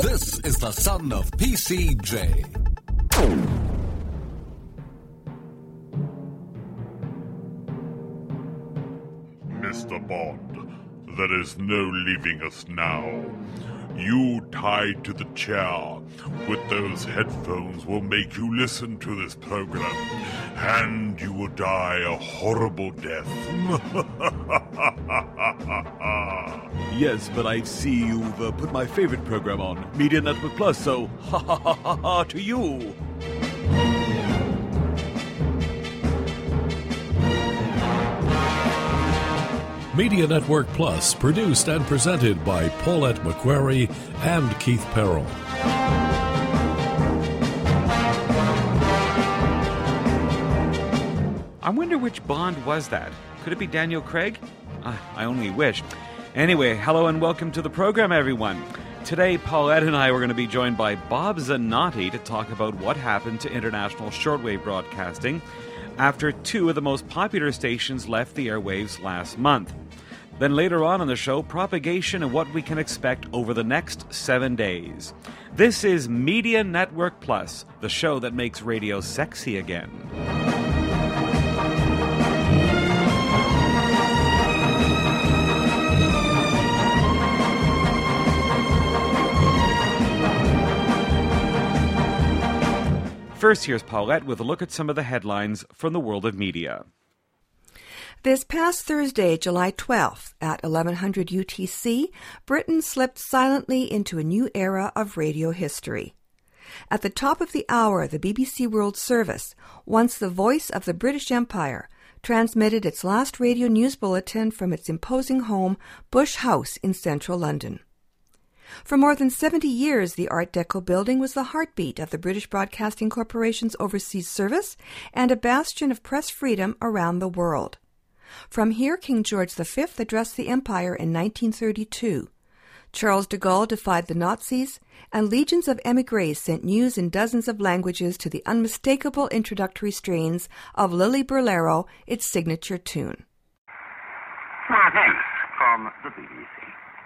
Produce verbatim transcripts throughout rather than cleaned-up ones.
This is the son of P C J. Mister Bond, there is no leaving us now. You tied to the chair with those headphones will make you listen to this program, and you will die a horrible death. Yes, but I see you've uh, put my favorite program on, Media Network Plus, so ha ha ha ha ha to you. Media Network Plus, produced and presented by Paulette McQuarrie and Keith Perrell. I wonder which Bond was that. Could it be Daniel Craig? Uh, I only wish. Anyway, hello and welcome to the program, everyone. Today, Paulette and I were going to be joined by Bob Zanotti to talk about what happened to international shortwave broadcasting after two of the most popular stations left the airwaves last month. Then later on in the show, propagation and what we can expect over the next seven days. This is Media Network Plus, the show that makes radio sexy again. First, here's Paulette with a look at some of the headlines from the world of media. This past Thursday, July twelfth, at eleven hundred U T C, Britain slipped silently into a new era of radio history. At the top of the hour, the B B C World Service, once the voice of the British Empire, transmitted its last radio news bulletin from its imposing home, Bush House in central London. For more than seventy years, the Art Deco building was the heartbeat of the British Broadcasting Corporation's overseas service and a bastion of press freedom around the world. From here, King George the Fifth addressed the empire in nineteen thirty-two. Charles de Gaulle defied the Nazis, and legions of émigrés sent news in dozens of languages to the unmistakable introductory strains of Lily Bolero, its signature tune. World News from the B B C.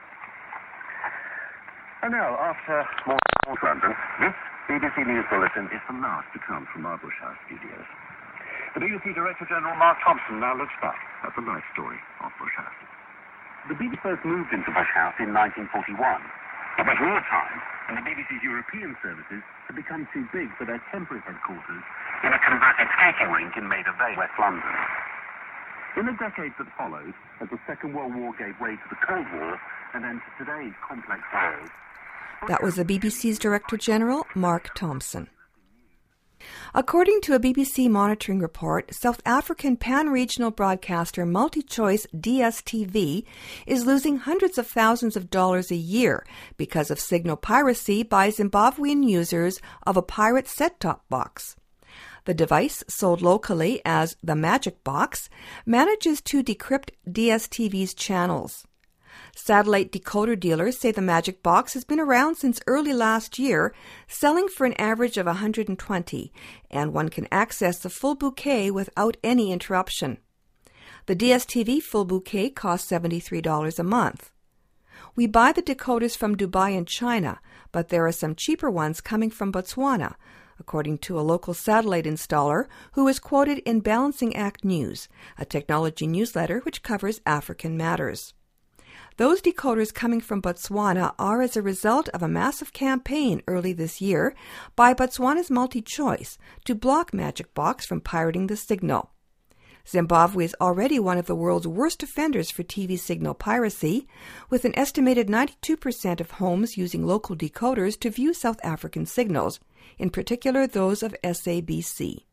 And now, after more London, this B B C News Bulletin is the last to come from our Bush House studios. The B B C Director General Mark Thompson now looks back at the life story of Bush House. The B B C first moved into Bush House in nineteen forty-one. It was wartime, and the B B C's European services had become too big for their temporary headquarters in a converted skating rink in Maida Vale, West London. In the decades that followed, as the Second World War gave way to the Cold War and then to today's complex world, that was the B B C's Director General, Mark Thompson. According to a B B C monitoring report, South African pan-regional broadcaster MultiChoice D S T V is losing hundreds of thousands of dollars a year because of signal piracy by Zimbabwean users of a pirate set-top box. The device, sold locally as the Magic Box, manages to decrypt D S T V's channels. Satellite decoder dealers say the Magic Box has been around since early last year, selling for an average of one hundred twenty dollars, and one can access the full bouquet without any interruption. The D S T V full bouquet costs seventy-three dollars a month. We buy the decoders from Dubai and China, but there are some cheaper ones coming from Botswana, according to a local satellite installer who was quoted in Balancing Act News, a technology newsletter which covers African matters. Those decoders coming from Botswana are as a result of a massive campaign early this year by Botswana's MultiChoice to block Magic Box from pirating the signal. Zimbabwe is already one of the world's worst offenders for T V signal piracy, with an estimated ninety-two percent of homes using local decoders to view South African signals, in particular those of S A B C.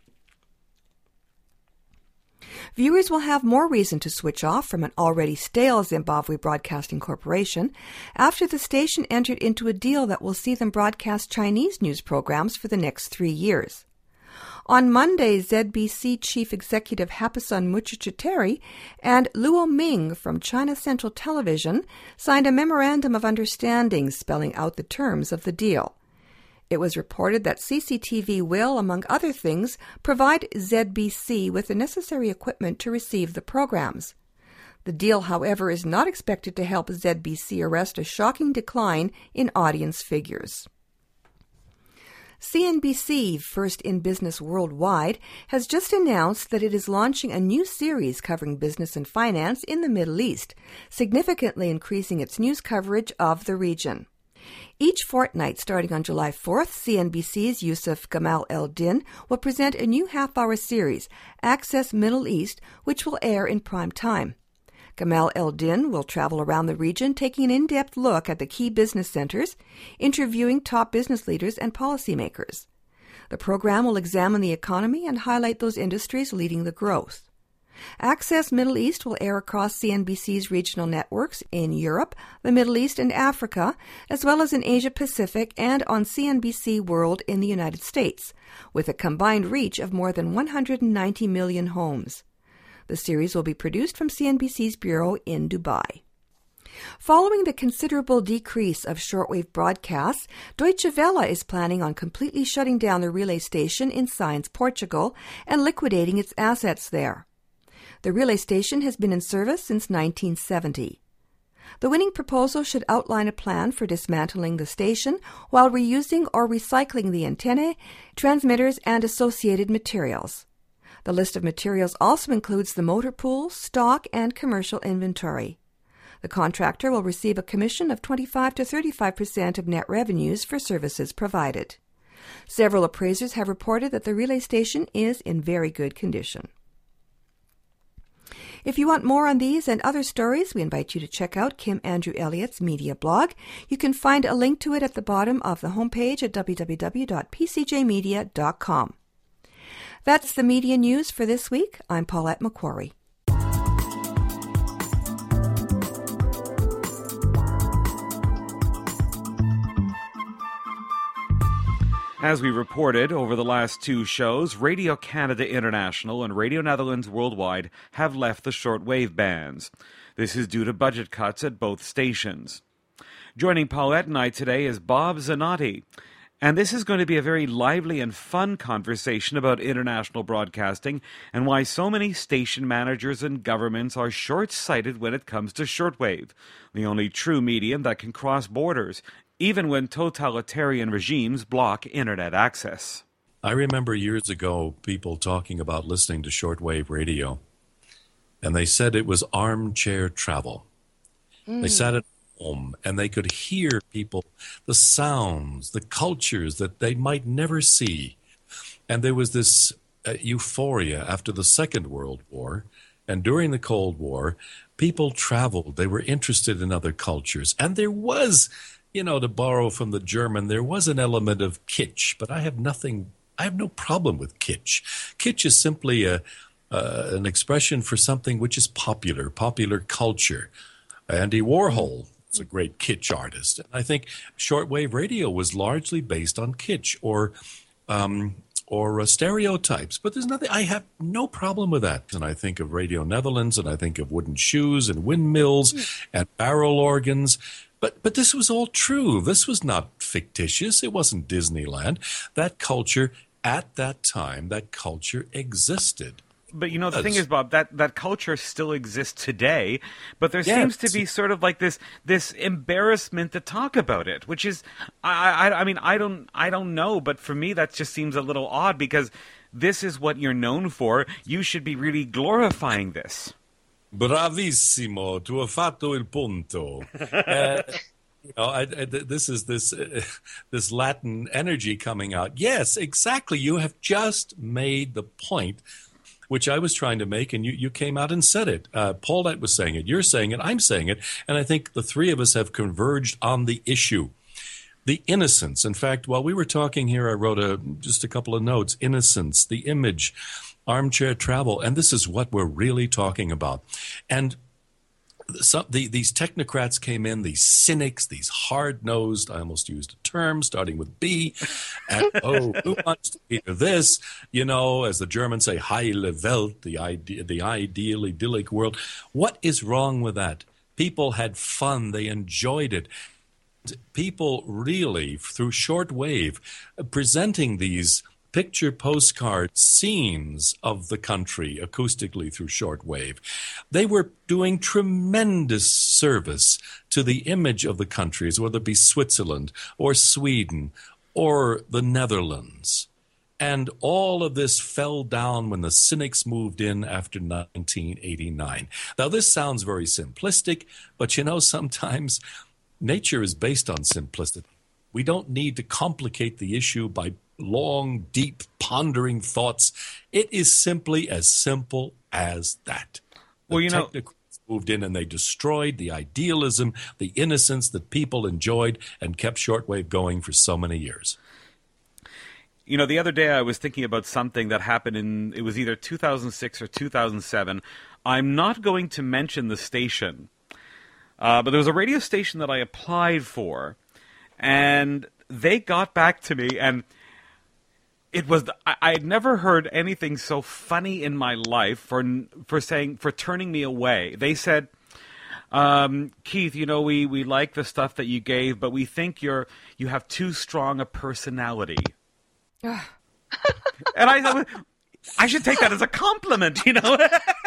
Viewers will have more reason to switch off from an already stale Zimbabwe Broadcasting Corporation after the station entered into a deal that will see them broadcast Chinese news programs for the next three years. On Monday, Z B C Chief Executive Hapasan Muchachateri and Luo Ming from China Central Television signed a memorandum of understanding spelling out the terms of the deal. It was reported that C C T V will, among other things, provide Z B C with the necessary equipment to receive the programs. The deal, however, is not expected to help Z B C arrest a shocking decline in audience figures. C N B C, first in business worldwide, has just announced that it is launching a new series covering business and finance in the Middle East, significantly increasing its news coverage of the region. Each fortnight, starting on July fourth, C N B C's Yusuf Gamal El-Din will present a new half-hour series, Access Middle East, which will air in prime time. Gamal El-Din will travel around the region, taking an in-depth look at the key business centers, interviewing top business leaders and policymakers. The program will examine the economy and highlight those industries leading the growth. Access Middle East will air across C N B C's regional networks in Europe, the Middle East, and Africa, as well as in Asia-Pacific and on C N B C World in the United States, with a combined reach of more than one hundred ninety million homes. The series will be produced from C N B C's bureau in Dubai. Following the considerable decrease of shortwave broadcasts, Deutsche Welle is planning on completely shutting down the relay station in Sines, Portugal, and liquidating its assets there. The relay station has been in service since nineteen seventy. The winning proposal should outline a plan for dismantling the station while reusing or recycling the antennae, transmitters, and associated materials. The list of materials also includes the motor pool, stock, and commercial inventory. The contractor will receive a commission of twenty-five to thirty-five percent of net revenues for services provided. Several appraisers have reported that the relay station is in very good condition. If you want more on these and other stories, we invite you to check out Kim Andrew Elliott's media blog. You can find a link to it at the bottom of the homepage at w w w dot p c j media dot com. That's the media news for this week. I'm Paulette McQuarrie. As we reported over the last two shows, Radio Canada International and Radio Netherlands Worldwide have left the shortwave bands. This is due to budget cuts at both stations. Joining Paulette and I today is Bob Zanotti. And this is going to be a very lively and fun conversation about international broadcasting and why so many station managers and governments are short-sighted when it comes to shortwave, the only true medium that can cross borders, even when totalitarian regimes block internet access. I remember years ago people talking about listening to shortwave radio, and they said it was armchair travel. Mm. They sat at home and they could hear people, the sounds, the cultures that they might never see. And there was this uh, euphoria after the Second World War, and during the Cold War, people traveled. They were interested in other cultures. And there was, you know, to borrow from the German, there was an element of kitsch, but I have nothing, I have no problem with kitsch. Kitsch is simply a, uh, an expression for something which is popular, popular culture. Andy Warhol is a great kitsch artist. And I think shortwave radio was largely based on kitsch or um, or uh, stereotypes. But there's nothing, I have no problem with that. And I think of Radio Netherlands, and I think of wooden shoes and windmills and barrel organs. But but this was all true. This was not fictitious. It wasn't Disneyland. That culture, at that time, that culture existed. But, you know, the thing is, Bob, that, that culture still exists today, but there yes. seems to be sort of like this this embarrassment to talk about it, which is, I, I I mean, I don't I don't know, but for me that just seems a little odd because this is what you're known for. You should be really glorifying this. Bravissimo, tu hai fatto il punto. uh, you know, I, I, this is this uh, this Latin energy coming out. Yes, exactly. You have just made the point which I was trying to make, and you, you came out and said it. Uh, Paulette was saying it, you're saying it, I'm saying it, and I think the three of us have converged on the issue. The innocence. In fact, while we were talking here, I wrote a, just a couple of notes. Innocence, the image, armchair travel, and this is what we're really talking about. And some, the, these technocrats came in, these cynics, these hard-nosed, I almost used a term starting with B, and, oh, who wants to hear this? You know, as the Germans say, heile Welt, the, ide- the ideal, idyllic world. What is wrong with that? People had fun. They enjoyed it. People really, through shortwave, presenting these picture postcard scenes of the country acoustically through shortwave. They were doing tremendous service to the image of the countries, whether it be Switzerland or Sweden or the Netherlands. And all of this fell down when the cynics moved in after nineteen eighty-nine. Now, this sounds very simplistic, but you know, sometimes nature is based on simplicity. We don't need to complicate the issue by long, deep, pondering thoughts. It is simply as simple as that. The well, you know, technicals moved in and they destroyed the idealism, the innocence that people enjoyed and kept shortwave going for so many years. You know, the other day I was thinking about something that happened in, it was either two thousand six or two thousand seven. I'm not going to mention the station, uh, but there was a radio station that I applied for, and they got back to me, and it was, I, I had never heard anything so funny in my life for for saying, for turning me away. They said, um, Keith, you know, we, we like the stuff that you gave, but we think you're you have too strong a personality. And I thought, I should take that as a compliment, you know?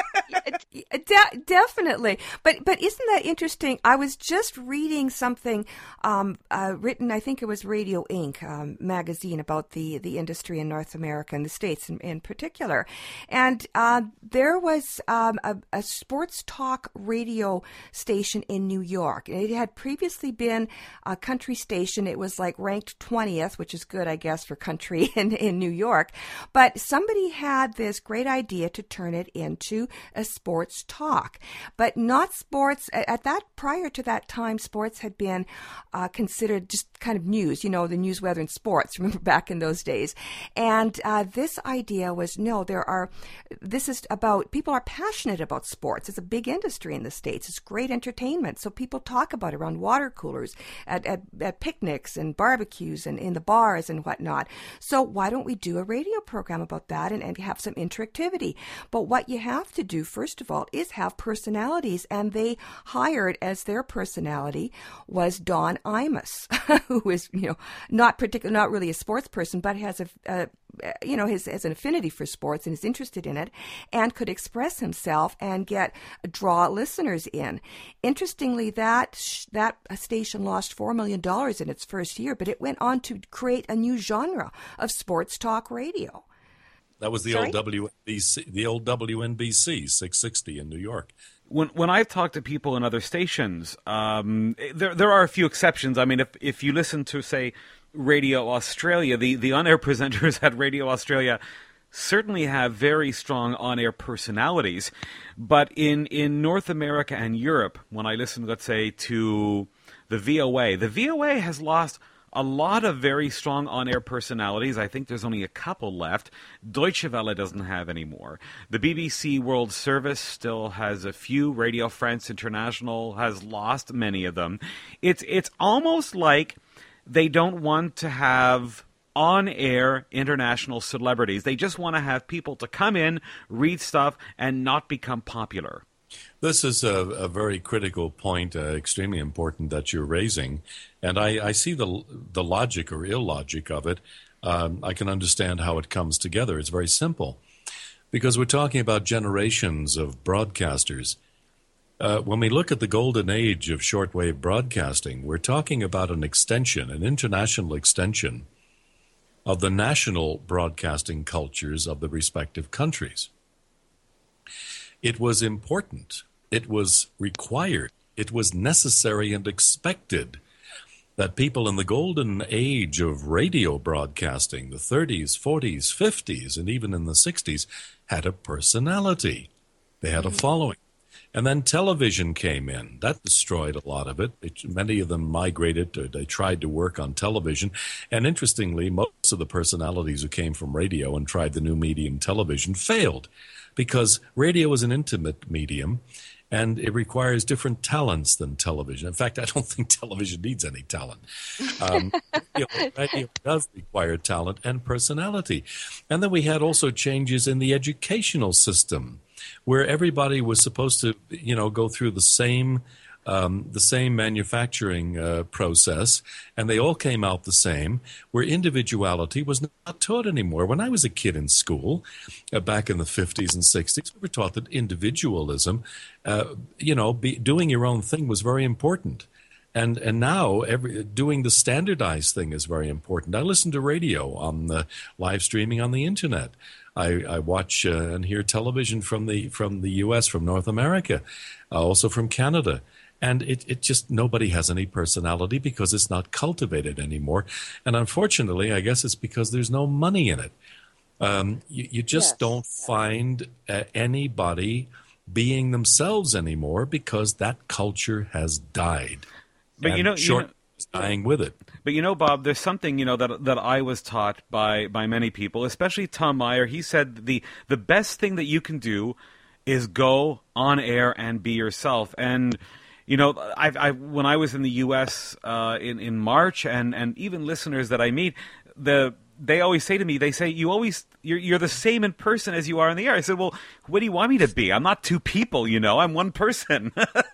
De- definitely. But but isn't that interesting? I was just reading something um, uh, written, I think it was Radio Incorporated. Um, magazine about the, the industry in North America and the States in, in particular. And uh, there was um, a, a sports talk radio station in New York. It had previously been a country station. It was like ranked twentieth, which is good, I guess, for country in, in New York. But somebody had this great idea to turn it into a sports talk, but not sports. At that, prior to that time, sports had been uh, considered just kind of news, you know, the news, weather, and sports. Remember back in those days. And uh, this idea was, no, there are, this is about, people are passionate about sports. It's a big industry in the States. It's great entertainment. So people talk about it around water coolers, at, at, at picnics and barbecues and in the bars and whatnot. So why don't we do a radio program about that and, and have some interactivity? But what you have to do, first of all, is have personalities. And they hired as their personality was Don Imus, who is, you know, not particular, not really a sports person, but has a, a you know, his, has an affinity for sports and is interested in it and could express himself and get, draw listeners in. Interestingly, that, that station lost four million dollars in its first year, but it went on to create a new genre of sports talk radio. That was the Sorry? old W N B C, the old W N B C six sixty in New York. When when I've talked to people in other stations, um, there there are a few exceptions. I mean, if if you listen to, say, Radio Australia, the, the on-air presenters at Radio Australia certainly have very strong on-air personalities. But in, in North America and Europe, when I listen, let's say, to the V O A, the V O A has lost a lot of very strong on-air personalities. I think there's only a couple left. Deutsche Welle doesn't have any more. The B B C World Service still has a few. Radio France International has lost many of them. It's it's almost like they don't want to have on-air international celebrities. They just want to have people to come in, read stuff, and not become popular. This is a, a very critical point, uh, extremely important that you're raising, and I, I see the the logic or illogic of it. Um, I can understand how it comes together. It's very simple, because we're talking about generations of broadcasters. Uh, when we look at the golden age of shortwave broadcasting, we're talking about an extension, an international extension of the national broadcasting cultures of the respective countries. It was important, it was required, it was necessary and expected that people in the golden age of radio broadcasting, the thirties, forties, fifties, and even in the sixties, had a personality. They had a following. And then television came in. That destroyed a lot of it. it many of them migrated. To, they tried to work on television. And interestingly, most of the personalities who came from radio and tried the new medium television failed, because radio is an intimate medium, and it requires different talents than television. In fact, I don't think television needs any talent. Um, you know, radio does require talent and personality. And then we had also changes in the educational system, where everybody was supposed to, you know, go through the same um, the same manufacturing uh, process, and they all came out the same, where individuality was not taught anymore. When I was a kid in school, uh, back in the fifties and sixties, we were taught that individualism, uh, you know, be, doing your own thing was very important. And and now every, doing the standardized thing is very important. I listen to radio on the live streaming on the internet. I, I watch uh, and hear television from the from the U S, from North America, uh, also from Canada. And it, it just, nobody has any personality because it's not cultivated anymore. And unfortunately, I guess it's because there's no money in it. Um, you, you just yes. don't find uh, anybody being themselves anymore because that culture has died. But and you know, short you know, is dying with it. But you know, Bob, there's something, you know, that that I was taught by by many people, especially Tom Meyer. He said the the best thing that you can do is go on air and be yourself. And you know, I, I when I was in the U S uh, in in March, and and even listeners that I meet, the they always say to me, they say, you always, you're, you're the same in person as you are in the air. I said, well, what do you want me to be? I'm not two people, you know, I'm one person.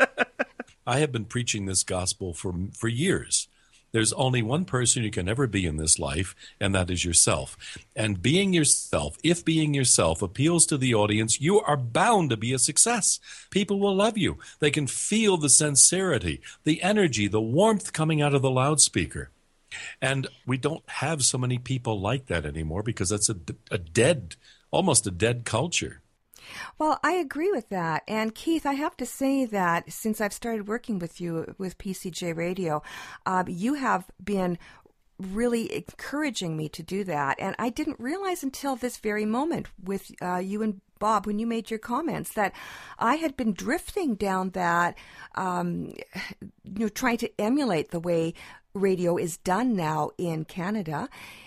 I have been preaching this gospel for for years. There's only one person you can ever be in this life, and that is yourself. And being yourself, if being yourself appeals to the audience, you are bound to be a success. People will love you. They can feel the sincerity, the energy, the warmth coming out of the loudspeaker. And we don't have so many people like that anymore because that's a, a dead, almost a dead culture. Well, I agree with that. And Keith, I have to say that since I've started working with you with P C J Radio, uh, you have been really encouraging me to do that. And I didn't realize until this very moment with uh, you and Bob, when you made your comments, that I had been drifting down that, um, you know, trying to emulate the way radio is done now in Canada,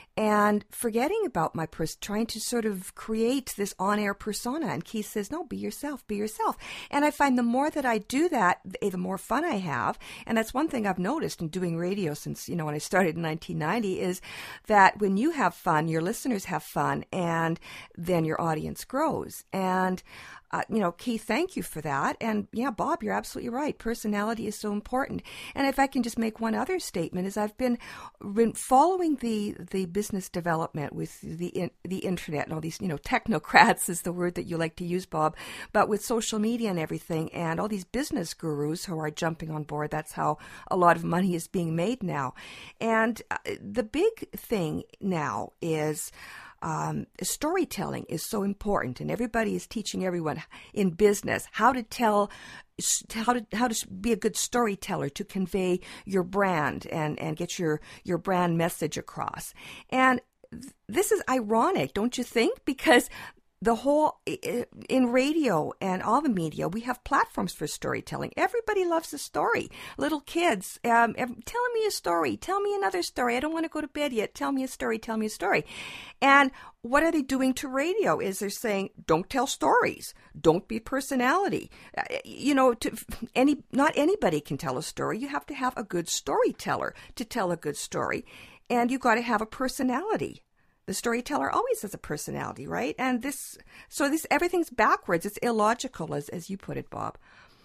and forgetting about my person, trying to sort of create this on-air persona. And Keith says, no, be yourself, be yourself. And I find the more that I do that, the more fun I have. And that's one thing I've noticed in doing radio since, you know, when I started in nineteen ninety, is that when you have fun, your listeners have fun, and then your audience grows. And Uh, you know, Keith, thank you for that. And yeah, Bob, you're absolutely right. Personality is so important. And if I can just make one other statement, is I've been, been following the the business development with the in, the internet and all these, you know, technocrats is the word that you like to use, Bob, but with social media and everything, and all these business gurus who are jumping on board. That's how a lot of money is being made now. And uh, the big thing now is, Um, storytelling is so important, and everybody is teaching everyone in business how to tell, how to how to be a good storyteller to convey your brand and, and get your, your brand message across. And th- this is ironic, don't you think? Because the whole, in radio and all the media, we have platforms for storytelling. Everybody loves a story. Little kids, um, tell me a story. Tell me another story. I don't want to go to bed yet. Tell me a story. Tell me a story. And what are they doing to radio? Is they're saying, don't tell stories. Don't be personality. Uh, you know, to any not anybody can tell a story. You have to have a good storyteller to tell a good story. And you got to have a personality. The storyteller always has a personality, right? And this, so this, everything's backwards. It's illogical, as as you put it, Bob.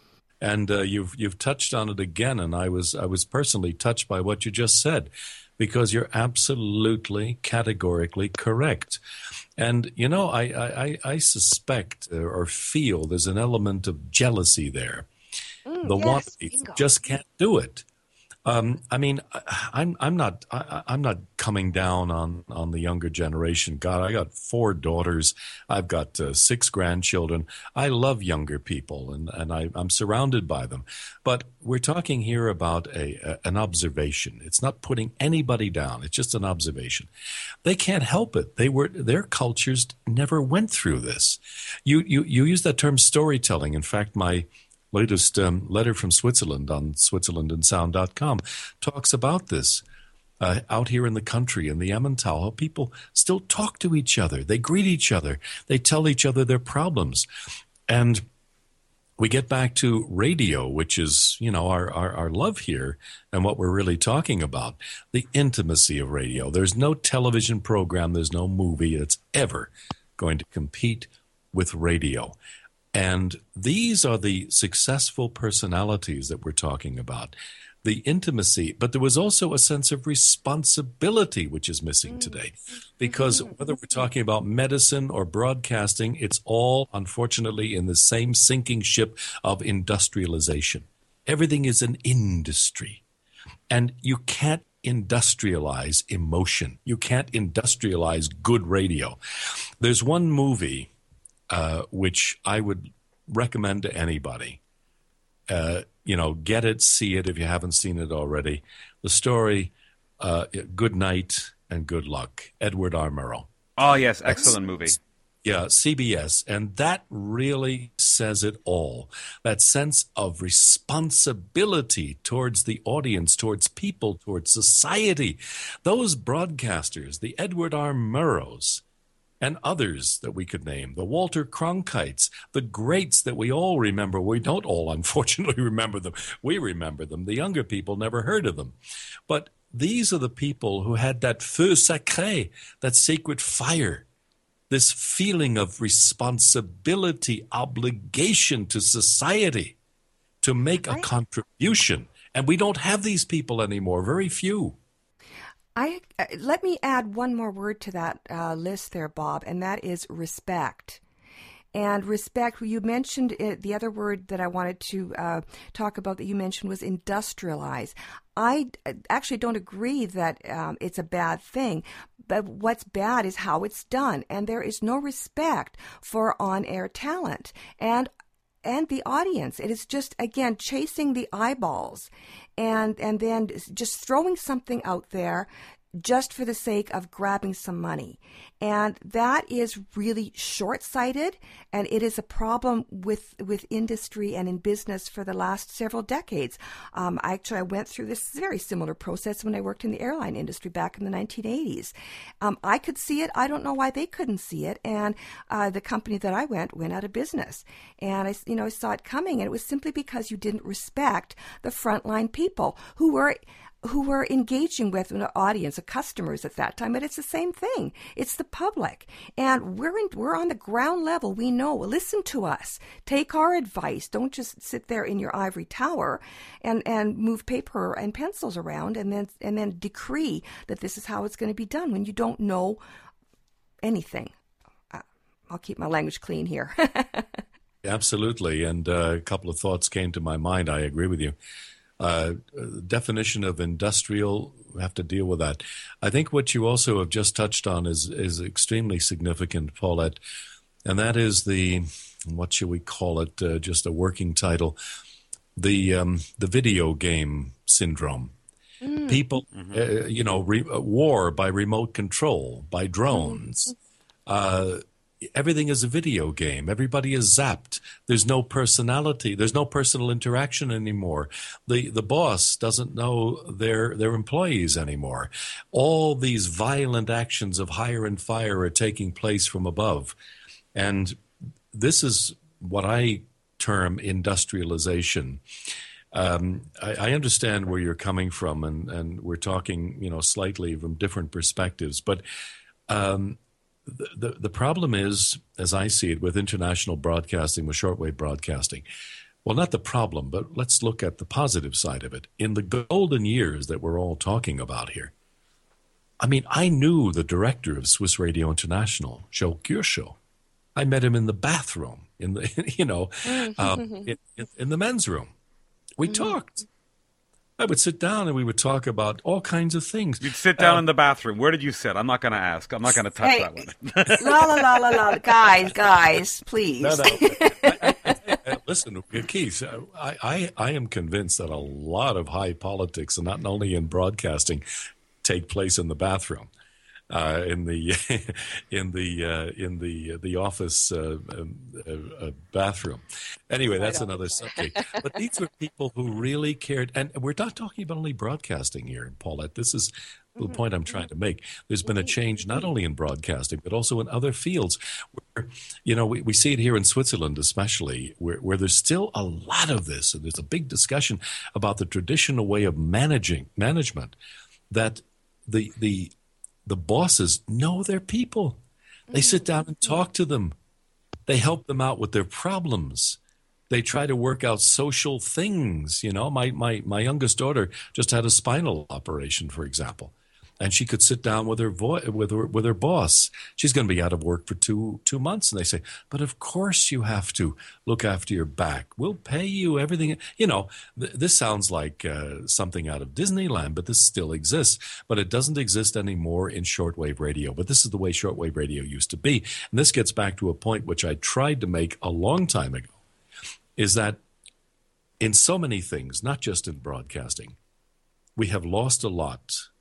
And uh, you've you've touched on it again, and I was I was personally touched by what you just said, because you're absolutely categorically correct. And you know, I I, I suspect or feel there's an element of jealousy there. Mm, the yes, one just can't do it. Um, I mean, I'm I'm not I, I'm not coming down on, on the younger generation. God, I got four daughters. I've got uh, six grandchildren. I love younger people, and, and I, I'm surrounded by them. But we're talking here about a, a an observation. It's not putting anybody down. It's just an observation. They can't help it. They were their cultures never went through this. You you you use that term storytelling. In fact, my latest um, letter from Switzerland on switzerland and sound dot com talks about this. Uh, out here in the country, in the Emmental, how people still talk to each other. They greet each other. They tell each other their problems. And we get back to radio, which is, you know, our, our, our love here and what we're really talking about, the intimacy of radio. There's no television program, there's no movie that's ever going to compete with radio. And these are the successful personalities that we're talking about. The intimacy, but there was also a sense of responsibility which is missing today. Because whether we're talking about medicine or broadcasting, it's all, unfortunately, in the same sinking ship of industrialization. Everything is an industry. And you can't industrialize emotion. You can't industrialize good radio. There's one movie uh, which I would recommend to anybody. Uh, you know, get it, see it if you haven't seen it already. The story, uh, Good Night and Good Luck, Edward R. Murrow. Oh, yes, excellent movie. Yeah, C B S. And that really says it all. That sense of responsibility towards the audience, towards people, towards society. Those broadcasters, the Edward R. Murrows, and others that we could name, the Walter Cronkites, the greats that we all remember. We don't all, unfortunately, remember them. We remember them. The younger people never heard of them. But these are the people who had that feu sacré, that sacred fire, this feeling of responsibility, obligation to society, to make a contribution. And we don't have these people anymore, very few. I, uh, let me add one more word to that uh, list there, Bob, and that is respect. And respect, you mentioned it, the other word that I wanted to uh, talk about that you mentioned was industrialize. I actually don't agree that um, it's a bad thing, but what's bad is how it's done. And there is no respect for on-air talent and and the audience. It is just, again, chasing the eyeballs and and then just throwing something out there just for the sake of grabbing some money. And that is really short-sighted, and it is a problem with with industry and in business for the last several decades. Um, actually, I went through this very similar process when I worked in the airline industry back in the nineteen eighties. Um, I could see it. I don't know why they couldn't see it. And uh, the company that I went went out of business. And I, you know, I saw it coming, and it was simply because you didn't respect the frontline people who were who were engaging with an audience of customers at that time. But it's the same thing. It's the public. And we're in, we're on the ground level. We know. Listen to us. Take our advice. Don't just sit there in your ivory tower and, and move paper and pencils around and then and then decree that this is how it's going to be done when you don't know anything. Uh, I'll keep my language clean here. Absolutely. And uh, a couple of thoughts came to my mind. I agree with you. Uh, definition of industrial, we have to deal with that. I think what you also have just touched on is is extremely significant, Paulette, and that is the, what should we call it, uh, just a working title, the um, the video game syndrome. Mm. People, mm-hmm. uh, you know, re- war by remote control, by drones. Mm-hmm. Uh, Everything is a video game. Everybody is zapped. There's no personality. There's no personal interaction anymore. The the boss doesn't know their their employees anymore. All these violent actions of hire and fire are taking place from above. And this is what I term industrialization. Um, I, I understand where you're coming from, and, and we're talking, you know, slightly from different perspectives. But um, The, the the problem is, as I see it, with international broadcasting, with shortwave broadcasting, well, not the problem, but let's look at the positive side of it. In the golden years that we're all talking about here, I mean, I knew the director of Swiss Radio International, Joe Kirschel. I met him in the bathroom, in the you know, um, in, in, in the men's room. We mm-hmm. talked. I would sit down and we would talk about all kinds of things. You'd sit down uh, in the bathroom. Where did you sit? I'm not going to ask. I'm not going to touch hey, that one. la, la, la, la, la. Guys, guys, please. No, no. I, I, I, listen, Keith, I, I, I am convinced that a lot of high politics, and not only in broadcasting, take place in the bathroom. Uh, in the in the uh, in the the office uh, uh, uh, bathroom. Anyway, that's another subject. But these were people who really cared, and we're not talking about only broadcasting here, Paulette. This is the point I'm trying to make. There's been a change not only in broadcasting but also in other fields. Where, you know, we, we see it here in Switzerland, especially, where where there's still a lot of this, and there's a big discussion about the traditional way of managing management that the the The bosses know their people. They sit down and talk to them. They help them out with their problems. They try to work out social things. You know, my, my, my youngest daughter just had a spinal operation, for example. And she could sit down with her vo- with her with her boss. She's going to be out of work for two two months, and they say, "But of course you have to look after your back. We'll pay you everything." You know, th- this sounds like uh, something out of Disneyland, but this still exists. But it doesn't exist anymore in shortwave radio. But this is the way shortwave radio used to be, and this gets back to a point which I tried to make a long time ago: is that in so many things, not just in broadcasting, we have lost a lot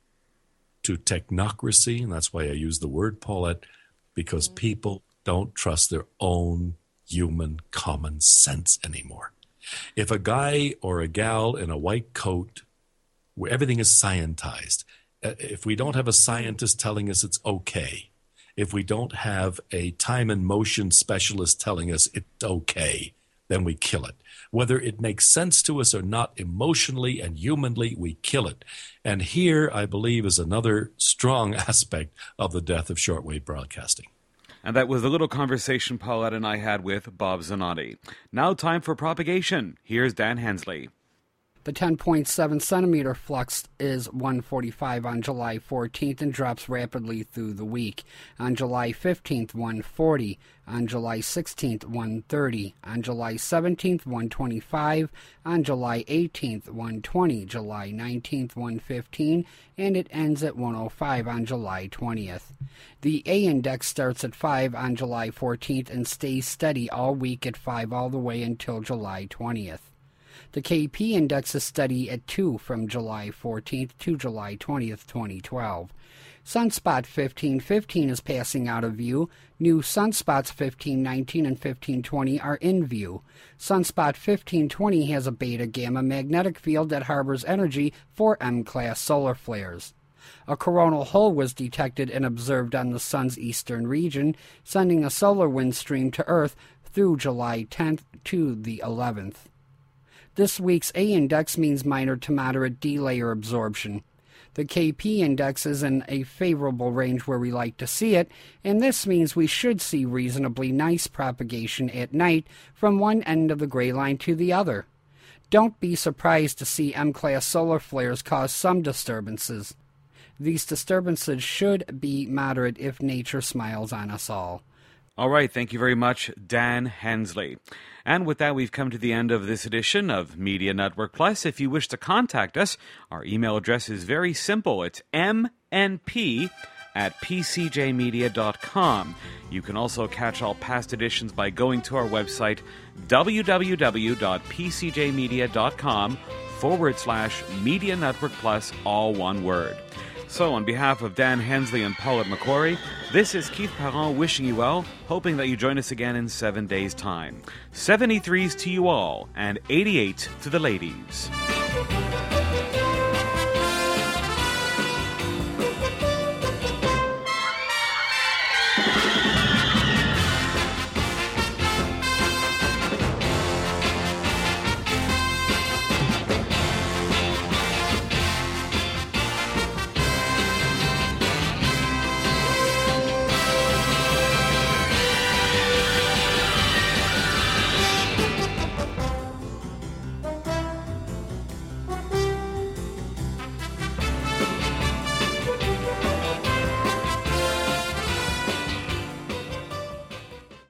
to technocracy, and that's why I use the word, Paulette, because people don't trust their own human common sense anymore. If a guy or a gal in a white coat, where everything is scientized, if we don't have a scientist telling us it's okay, if we don't have a time and motion specialist telling us it's okay, then we kill it. Whether it makes sense to us or not, emotionally and humanly, we kill it. And here, I believe, is another strong aspect of the death of shortwave broadcasting. And that was a little conversation Paulette and I had with Bob Zanotti. Now time for propagation. Here's Dan Hensley. The ten point seven centimeter flux is one forty-five on July fourteenth and drops rapidly through the week. On July fifteenth, one forty. On July sixteenth, one thirty. On July seventeenth, one twenty-five. On July eighteenth, one twenty. July nineteenth, one fifteen. And it ends at one oh five on July twentieth. The A index starts at five on July fourteenth and stays steady all week at five all the way until July twentieth. The K P index is steady at two from July fourteenth to July twentieth, twenty twelve. Sunspot fifteen fifteen is passing out of view. New sunspots fifteen nineteen and fifteen twenty are in view. Sunspot fifteen twenty has a beta-gamma magnetic field that harbors energy for M-class solar flares. A coronal hole was detected and observed on the Sun's eastern region, sending a solar wind stream to Earth through July tenth to the eleventh. This week's A index means minor to moderate D-layer absorption. The K P index is in a favorable range where we like to see it, and this means we should see reasonably nice propagation at night from one end of the gray line to the other. Don't be surprised to see M-class solar flares cause some disturbances. These disturbances should be moderate if nature smiles on us all. All right, thank you very much, Dan Hensley. And with that, we've come to the end of this edition of Media Network Plus. If you wish to contact us, our email address is very simple. It's m n p at p c j media dot com. You can also catch all past editions by going to our website, w w w dot p c j media dot com forward slash Media Network Plus, all one word. So, on behalf of Dan Hensley and Paulette McQuarrie, this is Keith Parent wishing you well, hoping that you join us again in seven days' time. seventy-threes to you all, and eighty-eight to the ladies.